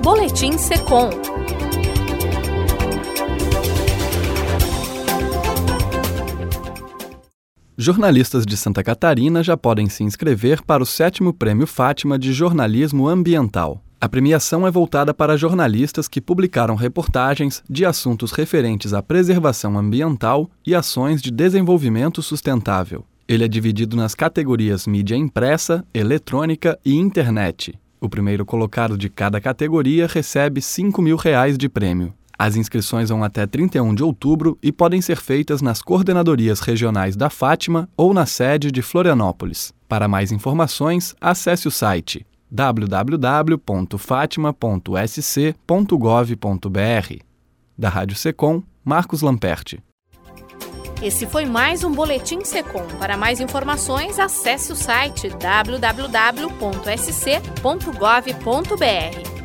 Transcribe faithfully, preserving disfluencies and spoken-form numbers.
Boletim Secom. Jornalistas de Santa Catarina já podem se inscrever para o sétimo Prêmio Fátima de Jornalismo Ambiental. A premiação é voltada para jornalistas que publicaram reportagens de assuntos referentes à preservação ambiental e ações de desenvolvimento sustentável. Ele é dividido nas categorias mídia impressa, eletrônica e internet. O primeiro colocado de cada categoria recebe cinco mil reais de prêmio. As inscrições vão até trinta e um de outubro e podem ser feitas nas coordenadorias regionais da Fátima ou na sede de Florianópolis. Para mais informações, acesse o site w w w ponto fatima ponto s c ponto gov ponto b r. Da Rádio Secom, Marcos Lamperti. Esse foi mais um Boletim Secom. Para mais informações, acesse o site w w w ponto s c ponto gov ponto b r.